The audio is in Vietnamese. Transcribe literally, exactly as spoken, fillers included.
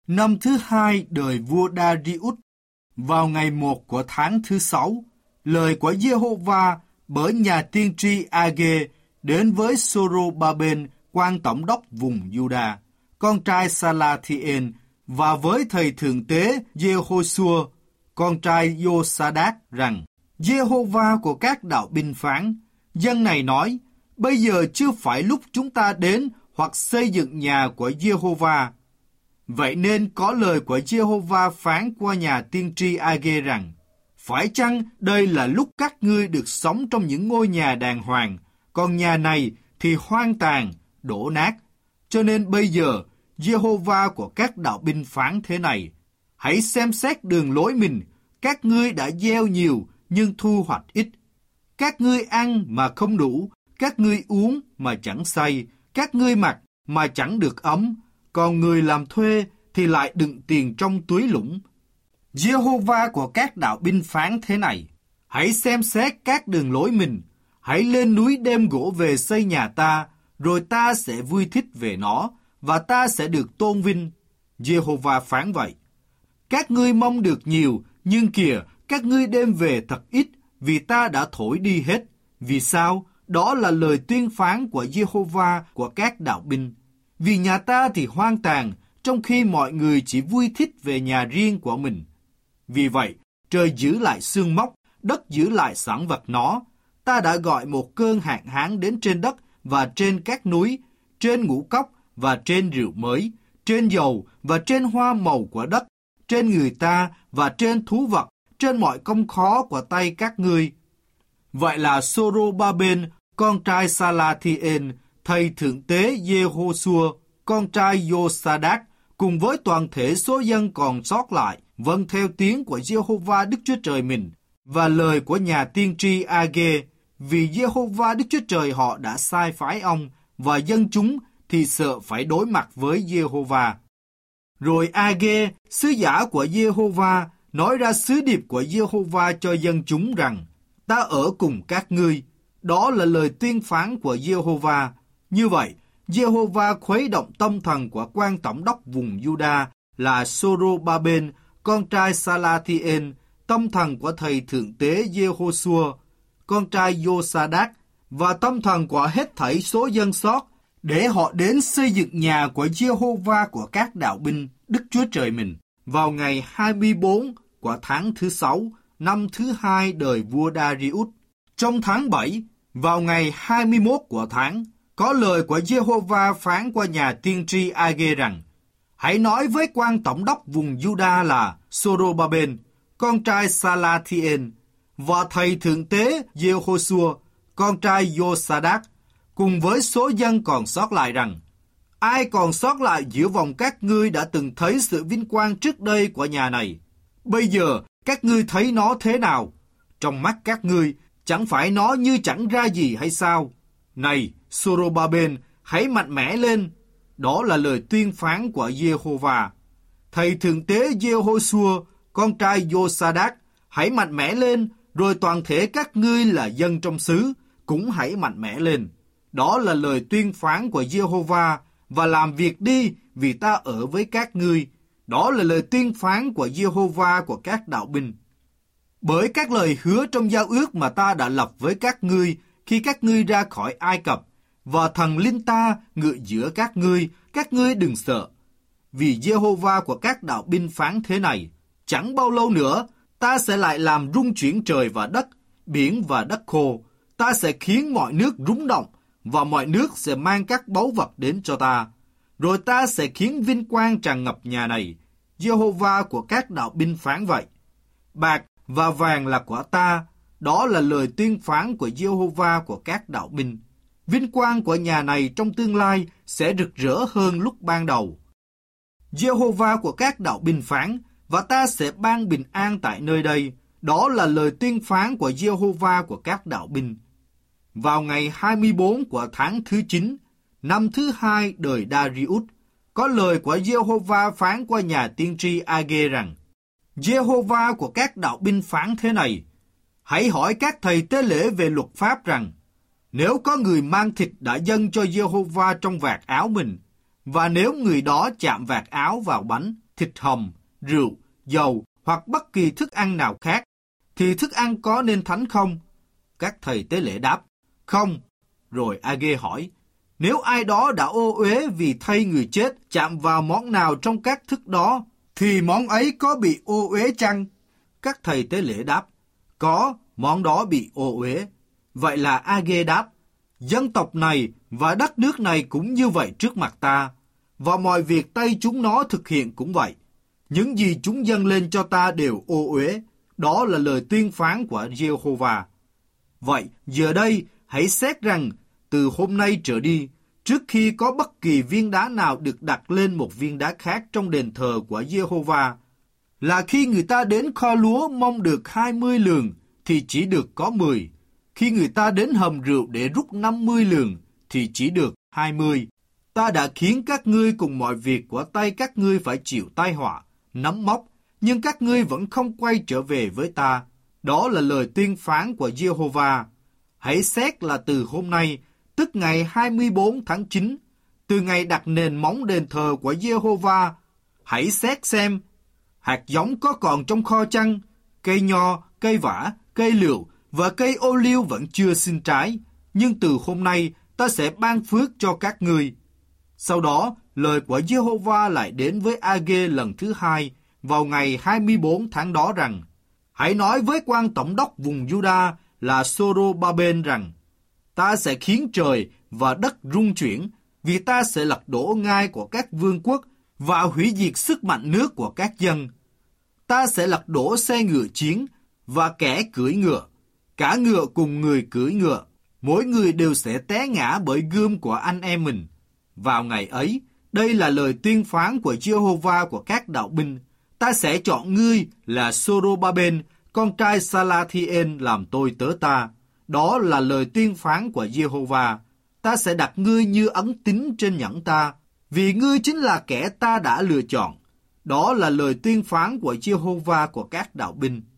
Năm thứ hai đời vua Darius, vào ngày một của tháng thứ sáu, lời của Giê-hô-va bởi nhà tiên tri A-ghê đến với Sô-rô-ba-bên, quan tổng đốc vùng Giu-đa, con trai Sa-la-thi-ên, và với thầy thượng tế Giê-hô-xua, con trai Giô-sa-đát rằng: Giê-hô-va của các đạo binh phán, dân này nói: bây giờ chưa phải lúc chúng ta đến hoặc xây dựng nhà của Giê-hô-va. Vậy nên có lời của Giê-hô-va phán qua nhà tiên tri A-ghê rằng: phải chăng đây là lúc các ngươi được sống trong những ngôi nhà đàng hoàng, còn nhà này thì hoang tàn, đổ nát. Cho nên bây giờ Giê-hô-va của các đạo binh phán thế này: hãy xem xét đường lối mình, các ngươi đã gieo nhiều nhưng thu hoạch ít. Các ngươi ăn mà không đủ, các ngươi uống mà chẳng say, các ngươi mặc mà chẳng được ấm, còn người làm thuê thì lại đựng tiền trong túi lũng. Giê-hô-va của các đạo binh phán thế này: hãy xem xét các đường lối mình, hãy lên núi đem gỗ về xây nhà ta, rồi ta sẽ vui thích về nó, và ta sẽ được tôn vinh. Giê-hô-va phán vậy. Các ngươi mong được nhiều, nhưng kìa, các ngươi đem về thật ít, vì ta đã thổi đi hết. Vì sao? Đó là lời tuyên phán của Giê-hô-va của các đạo binh. Vì nhà ta thì hoang tàn, trong khi mọi người chỉ vui thích về nhà riêng của mình. Vì vậy, trời giữ lại xương móc, đất giữ lại sản vật nó. Ta đã gọi một cơn hạn hán đến trên đất và trên các núi, trên ngũ cốc và trên rượu mới, trên dầu và trên hoa màu của đất, trên người ta và trên thú vật, trên mọi công khó của tay các ngươi. Vậy là Sô-rô-ba-bên, con trai Sa-la-thi-ên, thầy thượng tế Giê-hô-xua, con trai Giô-sa-đát, cùng với toàn thể số dân còn sót lại, vâng theo tiếng của Giê-hô-va Đức Chúa Trời mình, và lời của nhà tiên tri A-ghê, vì Giê-hô-va Đức Chúa Trời họ đã sai phái ông, và dân chúng thì sợ phải đối mặt với Giê-hô-va. Rồi A-ghê, sứ giả của Giê-hô-va, nói ra sứ điệp của Giê-hô-va cho dân chúng rằng: ta ở cùng các ngươi. Đó là lời tuyên phán của Giê-hô-va. Như vậy, Giê-hô-va khuấy động tâm thần của quan tổng đốc vùng Giu-đa là Sô-rô-ba-bên, con trai Sa-la-thi-ên, tâm thần của thầy thượng tế Giê-hô-xua, con trai Giô-sa-đát, và tâm thần của hết thảy số dân sót, để họ đến xây dựng nhà của Giê-hô-va của các đạo binh, Đức Chúa Trời mình, vào ngày hai mươi bốn của tháng thứ sáu, năm thứ hai đời vua Darius. Trong tháng bảy, vào ngày hai mươi mốt của tháng, có lời của Giê-hô-va phán qua nhà tiên tri A-ghê rằng: hãy nói với quan tổng đốc vùng Giu-đa là Sô-rô-ba-bên, con trai Sa-la-thi-ên, và thầy thượng tế Giê-hô-xua, con trai Giô-sa-đát, cùng với số dân còn sót lại rằng: ai còn sót lại giữa vòng các ngươi đã từng thấy sự vinh quang trước đây của nhà này? Bây giờ các ngươi thấy nó thế nào? Trong mắt các ngươi, chẳng phải nó như chẳng ra gì hay sao? Này, Sô-rô-ba-bên, hãy mạnh mẽ lên. Đó là lời tuyên phán của Giê-hô-va. Thầy thượng tế Giê-hô-xua, con trai Giô-sa-đát, hãy mạnh mẽ lên, rồi toàn thể các ngươi là dân trong xứ, cũng hãy mạnh mẽ lên. Đó là lời tuyên phán của Giê-hô-va, và làm việc đi, vì ta ở với các ngươi. Đó là lời tuyên phán của Giê-hô-va của các đạo binh. Bởi các lời hứa trong giao ước mà ta đã lập với các ngươi khi các ngươi ra khỏi Ai Cập, và thần linh ta ngự giữa các ngươi, các ngươi đừng sợ. Vì Giê-hô-va của các đạo binh phán thế này: chẳng bao lâu nữa, ta sẽ lại làm rung chuyển trời và đất, biển và đất khô. Ta sẽ khiến mọi nước rúng động, và mọi nước sẽ mang các báu vật đến cho ta. Rồi ta sẽ khiến vinh quang tràn ngập nhà này. Giê-hô-va của các đạo binh phán vậy. Bạc và vàng là của ta. Đó là lời tuyên phán của Giê-hô-va của các đạo binh. Vinh quang của nhà này trong tương lai sẽ rực rỡ hơn lúc ban đầu. Giê-hô-va của các đạo binh phán: và ta sẽ ban bình an tại nơi đây. Đó là lời tuyên phán của Giê-hô-va của các đạo binh. Vào ngày hai mươi bốn của tháng thứ chín, năm thứ hai đời Darius, có lời của Giê-hô-va phán qua nhà tiên tri A-ghê rằng: Giê-hô-va của các đạo binh phán thế này: hãy hỏi các thầy tế lễ về luật pháp rằng, nếu có người mang thịt đã dâng cho Giê-hô-va trong vạt áo mình, và nếu người đó chạm vạt áo vào bánh, thịt hầm, rượu, dầu hoặc bất kỳ thức ăn nào khác, thì thức ăn có nên thánh không? Các thầy tế lễ đáp, không. Rồi A-gê hỏi, nếu ai đó đã ô uế vì thay người chết chạm vào món nào trong các thức đó, thì món ấy có bị ô uế chăng? Các thầy tế lễ đáp, có, món đó bị ô uế. Vậy là A-gê đáp, dân tộc này và đất nước này cũng như vậy trước mặt ta, và mọi việc tay chúng nó thực hiện cũng vậy. Những gì chúng dâng lên cho ta đều ô uế. Đó là lời tuyên phán của Giê-hô-va. Vậy, giờ đây, hãy xét rằng, từ hôm nay trở đi, trước khi có bất kỳ viên đá nào được đặt lên một viên đá khác trong đền thờ của Giê-hô-va, là khi người ta đến kho lúa mong được hai mươi lường, thì chỉ được có mười. Khi người ta đến hầm rượu để rút năm mươi lường, thì chỉ được hai mươi. Ta đã khiến các ngươi cùng mọi việc của tay các ngươi phải chịu tai họa, nấm mốc, nhưng các ngươi vẫn không quay trở về với ta. Đó là lời tuyên phán của Giê-hô-va. Hãy xét là từ hôm nay, tức ngày hai mươi bốn tháng chín, từ ngày đặt nền móng đền thờ của Giê-hô-va, hãy xét xem, hạt giống có còn trong kho chăng? Cây nho, cây vả, cây lựu và cây ô liu vẫn chưa sinh trái, nhưng từ hôm nay ta sẽ ban phước cho các ngươi. Sau đó, lời của Giê-hô-va lại đến với A-gê lần thứ hai, vào ngày hai mươi bốn tháng đó rằng, hãy nói với quan tổng đốc vùng Juda là Sô-rô-ba-bên rằng, ta sẽ khiến trời và đất rung chuyển, vì ta sẽ lật đổ ngai của các vương quốc và hủy diệt sức mạnh nước của các dân. Ta sẽ lật đổ xe ngựa chiến và kẻ cưỡi ngựa, cả ngựa cùng người cưỡi ngựa, mỗi người đều sẽ té ngã bởi gươm của anh em mình. Vào ngày ấy, đây là lời tuyên phán của Giê-hô-va của các đạo binh, ta sẽ chọn ngươi là Sô-rô-ba-bên, con trai Sa-la-thi-ên làm tôi tớ ta. Đó là lời tuyên phán của Giê-hô-va. Ta sẽ đặt ngươi như ấn tín trên nhẫn ta, vì ngươi chính là kẻ ta đã lựa chọn. Đó là lời tuyên phán của Giê-hô-va của các đạo binh.